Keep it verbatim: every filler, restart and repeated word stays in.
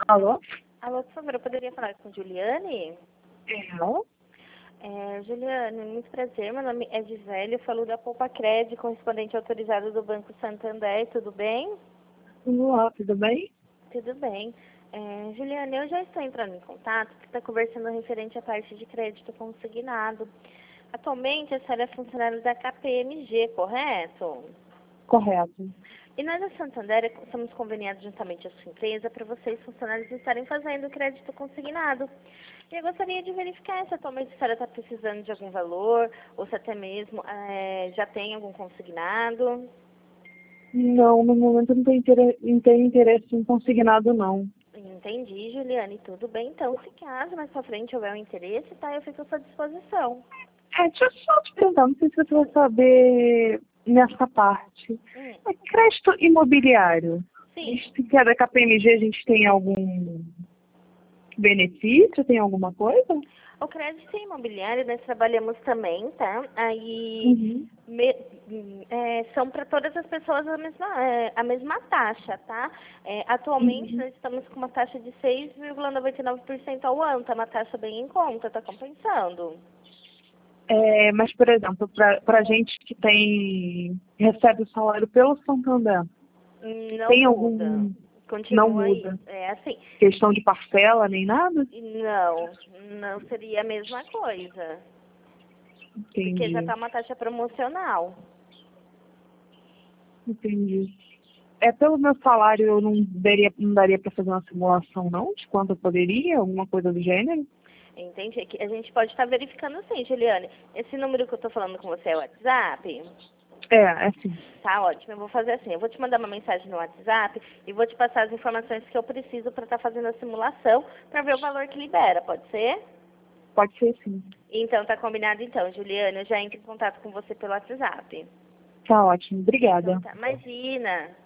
Alô? Alô, por favor, eu poderia falar com Juliane? Alô? É, Juliane, muito prazer. Meu nome é Gisele, eu falo da Poupa Cred, correspondente autorizado do Banco Santander. Tudo bem? Olá, tudo bem? Tudo bem. É, Juliane, eu já estou entrando em contato porque está conversando referente à parte de crédito consignado. Atualmente, a senhora é funcionária da K P M G, correto? Correto. E nós, da Santander, somos conveniados juntamente à sua empresa para vocês, funcionários, estarem fazendo crédito consignado. E eu gostaria de verificar se atualmente a senhora está precisando de algum valor, ou se até mesmo é, já tem algum consignado. Não, no momento eu não tenho interesse, não tenho interesse em consignado, não. Entendi, Juliane, tudo bem. Então, se caso mais pra frente houver um interesse, tá, eu fico à sua disposição. É, deixa eu só te perguntar, não sei se você vai saber nessa parte. Hum, É crédito imobiliário. sim. Visto que é da K P M G, a gente tem algum benefício, tem alguma coisa? O crédito imobiliário nós trabalhamos também, tá? Aí Uhum. me- é, são para todas as pessoas a mesma, é, a mesma taxa, tá? É, atualmente Uhum. nós estamos com uma taxa de seis vírgula noventa e nove por cento ao ano, tá uma taxa bem em conta, tá compensando. É, mas, por exemplo, para a gente que tem recebe o salário pelo Santander, Não tem muda. algum... Não Continua aí. muda? É assim. Questão de parcela, nem nada? Não, não seria a mesma coisa. Porque já Entendi, tá uma taxa promocional. entendi. É, pelo meu salário eu não daria, não daria para fazer uma simulação não? De quanto eu poderia, alguma coisa do gênero? Entendi. É que a gente pode estar verificando sim, Juliane. Esse número que eu tô falando com você é o WhatsApp? É, é assim. Tá ótimo. Eu vou fazer assim. Eu vou te mandar uma mensagem no WhatsApp e vou te passar as informações que eu preciso para estar fazendo a simulação para ver o valor que libera. Pode ser? Pode ser sim. Então, tá combinado então, Juliane. Eu já entro em contato com você pelo WhatsApp. Tá ótimo, Então, obrigada. tá. Imagina.